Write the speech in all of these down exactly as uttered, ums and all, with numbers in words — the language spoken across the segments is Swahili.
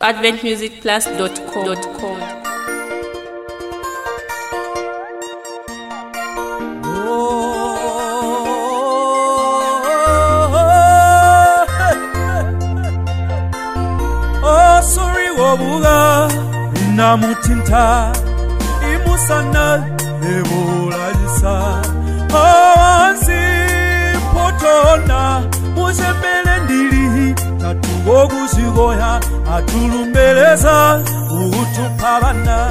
advent music plus dot com. Obuga inamutinta imusana ebolajisa awansi potona musembele ndili tatugo kusigoya atulumbeleza utupabana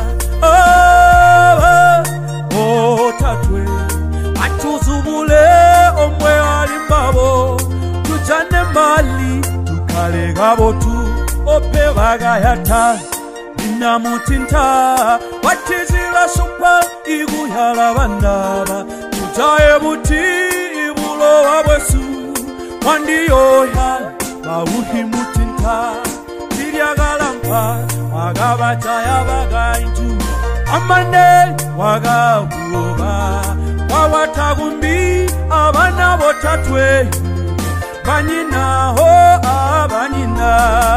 aba otatwe atuzubule omwe alimbabo tujane mali tukale gabotu opevaga yata inamutinta watizila supa iguyala bandaba tujaye buti ibulo wabwesu wandiyoya bawuhi mutinta tiryagalampa wagabachaya bagainju amane wagabuoba wawatagumbi abana botatwe Banyina ho abanyina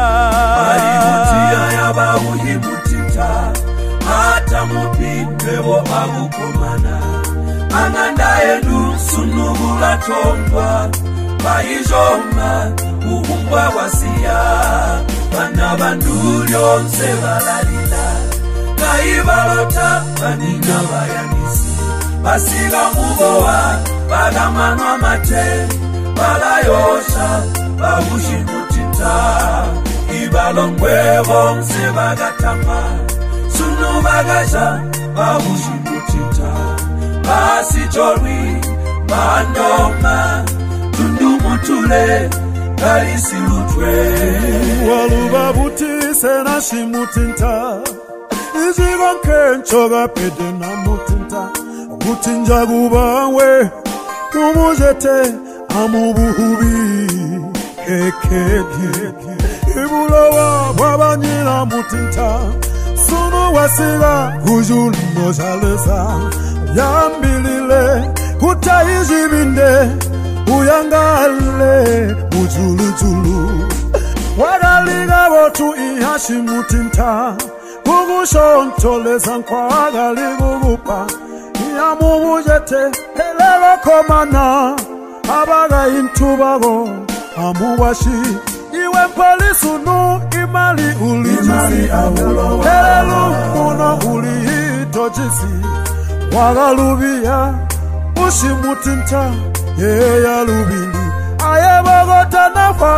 Barimutia ya babuhi mutita Hata mupindwebo agukomana Anganda edu sunugula tongwa Baijoma uhumbwa wasia Bana bandulyo nse balalila Kaibalota banina bayanisi Basiga mugowa bagamanwa mate Balayosha, babushi mutita Ibalongwe bonse bagatama Sunu bagaja, babushi mutita Basi chorwi, bandoma Tundu mutule, galisi lutwe Waluba buti sena shimutinta Izigon kenchoga pede na mutinta Butinja gubawe, kumujete amubuhubi kekeke ibulawa wabanyina mutinta sunu wasiga kujuno jaleza yambilile kutayijibinde uyangale ujulujulu wagaliga botu ihashi mutinta kugushoncoleza nkwagalibugupa yamubujete helelo komana Abaga intubago amuwashi iwe polisu nu imali ulijisi Helelu muna ulihitojisi Wagalubia ushimutinta Yeya lubili Ayebogota nafa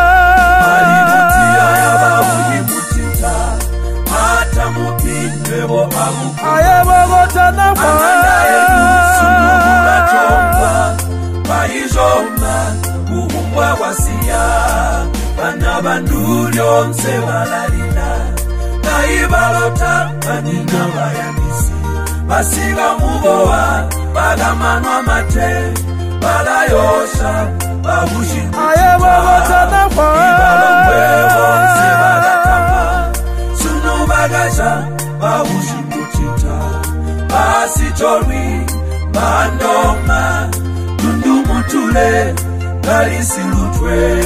Marimuti ayababuhi mutinta Mata mupindwebo aguku Ayebogota nafa Amanda edu sunugula chomba Baijoma, uhumbwa wasia Bana bandulyo nse balalila Kaibalota, banina bayanisi Basiga mugowa, bagamanwa mate Balayosha, babushi mutita Ibalongwe bonse bagatama Sunu bagaja, babushi mutita Basi chorwi, bandoma Tundu mutule, galisi lutwe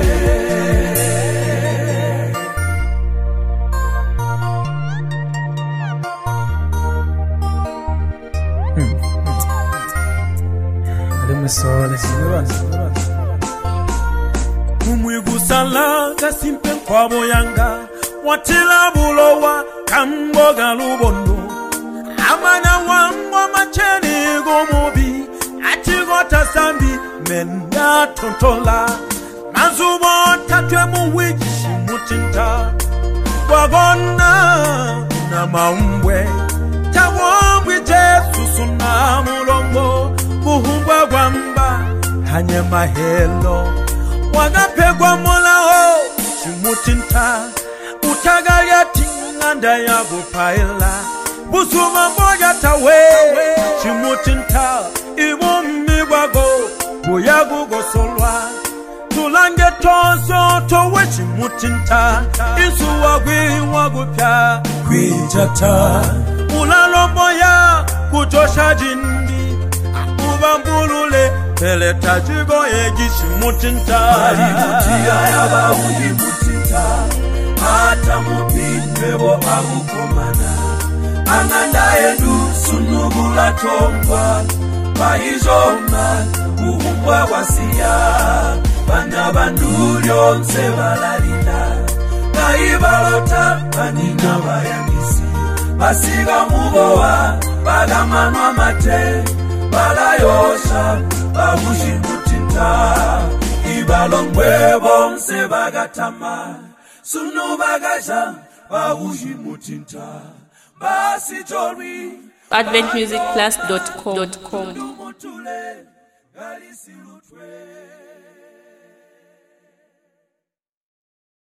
Umwigusala gasimpe kwa boyanga Watila bulowa kamboga lubondo Amana wangwa macheni gomobi Achigota sambi menda tontola Mazubo tatwe muwichi mutinta Wagona na maumbwe Tawambwi jesusu na mulongo Buhumbwa gwamba hanye mahelo Wagapegwa mola ho Chimutinta Utagalia tinganda ya gupaila Busuma moja tawe Chimutinta Ibumbi wago Buyagu gosolwa Tulange tozo Towe chimutinta Isu wagwi wagupya Kwijata Ulalo moya Kujosha jindi Ubambulule Tele tajigo egishi mutinta Marimutia ya babuhi mutinta mata mupindwebo akukomana ananda edu sunubula tongwa paizoma kuhumbwa wasiya bana bandulyo nse balalila kaibalota banina bayamisi basiga mubowa bagamanwa mate balayosha babushimutinta ibalongwebo nse bagatama sunu bagaja babushimutinta basi jori advent music plus dot com.